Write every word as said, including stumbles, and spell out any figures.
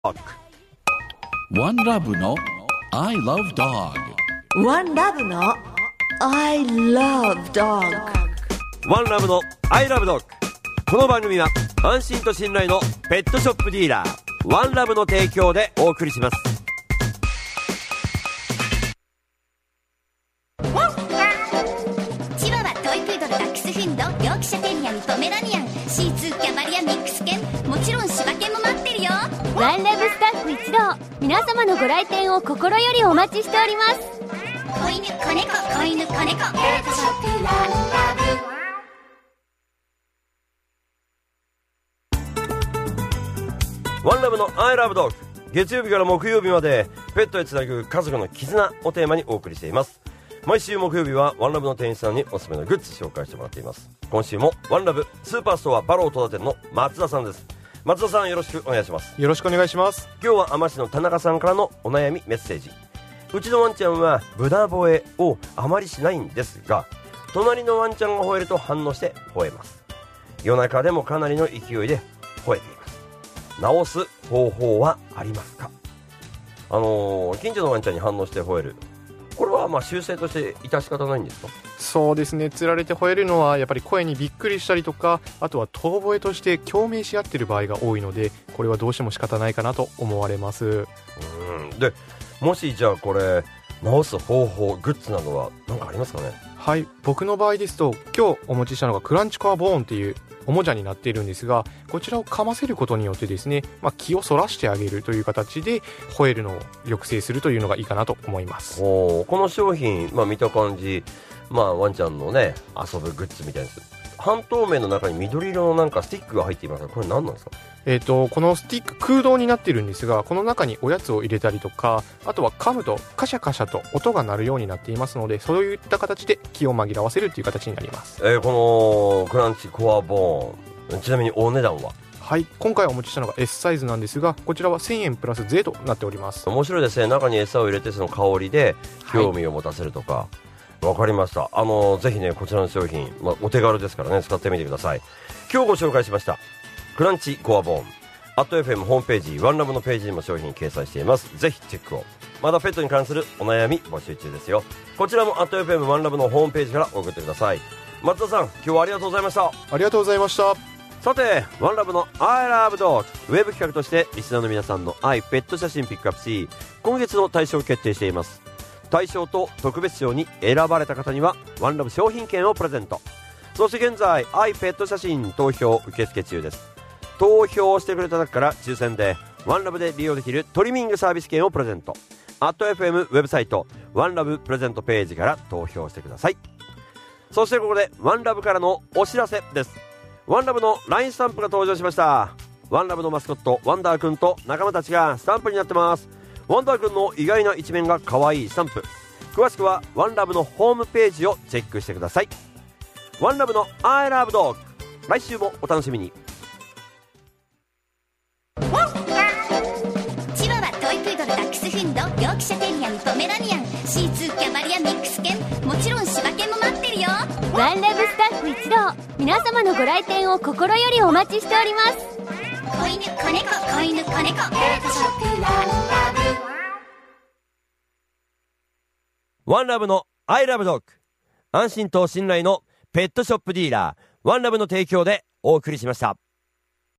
ワンラブの I love dog。 ワンラブの I love dog。 ワンラブの I love dog。 この番組は安心と信頼のペットショップディーラーワンラブの提供でお送りします。 チワワ、トイプードル、ダックスフンド、ヨークシャテリアン、ポメラニアン、シーツー、キャバリア、ミックス犬、もちろん柴犬も待ってるよ。 ワンラブスタッフ一同、皆様のご来店を心よりお待ちしております。 子犬、子猫、子犬、子猫、ペットショップワンラブ。 ワンラブの I love dog。 月曜日から木曜日までペットへつなぐ家族の絆をテーマにお送りしています。毎週木曜日はワンラブの店員さんにおすすめのグッズ紹介してもらっています。今週もワンラブスーパーストアバロー戸田店の松田さんです。松田さん、よろしくお願いします。 よろしくお願いします。 今日は海士の田中さんからのお悩みメッセージ。うちのワンちゃんはブナ吠えをあまりしないんですが、隣のワンちゃんが吠えると反応して吠えます。夜中でもかなりの勢いで吠えています。直す方法はありますか？あのー、近所のワンちゃんに反応して吠える、これはまあ習性として致し方ないんですか？ そうですね、つられて吠えるのはやっぱり声にびっくりしたりとか、あとは遠吠えとして共鳴し合っている場合が多いので、これはどうしても仕方ないかなと思われます。 うんで、もしじゃあこれ直す方法、グッズなどは何かありますかね？ はい、僕の場合ですと今日お持ちしたのがクランチコアボーンっていうおもちゃになっているんですが、こちらを噛ませることによってですね、まあ、気をそらしてあげるという形で吠えるのを抑制するというのがいいかなと思います。 おこの商品、まあ、見た感じ、まあ、ワンちゃんのね遊ぶグッズみたいです。半透明の中に緑色のなんかスティックが入っていますが、これ何なんですか？ えーと、このスティック空洞になっているんですが、この中におやつを入れたりとか、あとは噛むとカシャカシャと音が鳴るようになっていますので、そういった形で気を紛らわせるという形になります。 えー、このクランチコアボーン、ちなみにお値段は？ はい、今回お持ちしたのが エス サイズなんですが、こちらはせんえんプラス税となっております。 面白いですね。中に餌を入れてその香りで興味を持たせるとか、はい、わかりました。あのぜひね、こちらの商品、まあ、お手軽ですからね、使ってみてください。今日ご紹介しましたクランチコアボーン、アット エフエム ホームページ、ワンラブのページにも商品掲載しています。ぜひチェックを。まだペットに関するお悩み募集中ですよ。こちらも アット エフエム ワンラブのホームページから送ってください。松田さん、今日はありがとうございました。 ありがとうございました。 さて、ワンラブの I love dog ウェブ企画としてリスナーの皆さんの愛ペット写真ピックアップし、今月の対象を決定しています。対象と特別賞に選ばれた方にはワンラブ商品券をプレゼント。そして現在愛ペット写真投票受付中です。投票してくれた中から抽選でワンラブで利用できるトリミングサービス券をプレゼント。 アット エフエム ウェブサイトワンラブプレゼントページから投票してください。そしてここでワンラブからのお知らせです。ワンラブの ライン スタンプが登場しました。ワンラブのマスコットワンダーくんと仲間たちがスタンプになってます。ワンダーくんの意外な一面が可愛いスタンプ、詳しくはワンラブのホームページをチェックしてください。ワンラブの I love dog、 来週もお楽しみに。 チワワ、トイプードル、ダックスフンド、ヨークシャテリアン、ポメラニアン、シーツー、キャバリア、ミックス犬、もちろん柴犬も待ってるよ。 ワンラブスタッフ一同、皆様のご来店を心よりお待ちしております。 子犬、子猫、子犬、子猫、ペットショップワンラブ。 ワンラブの I love dog、 安心と信頼のペットショップディーラーワンラブの提供でお送りしました。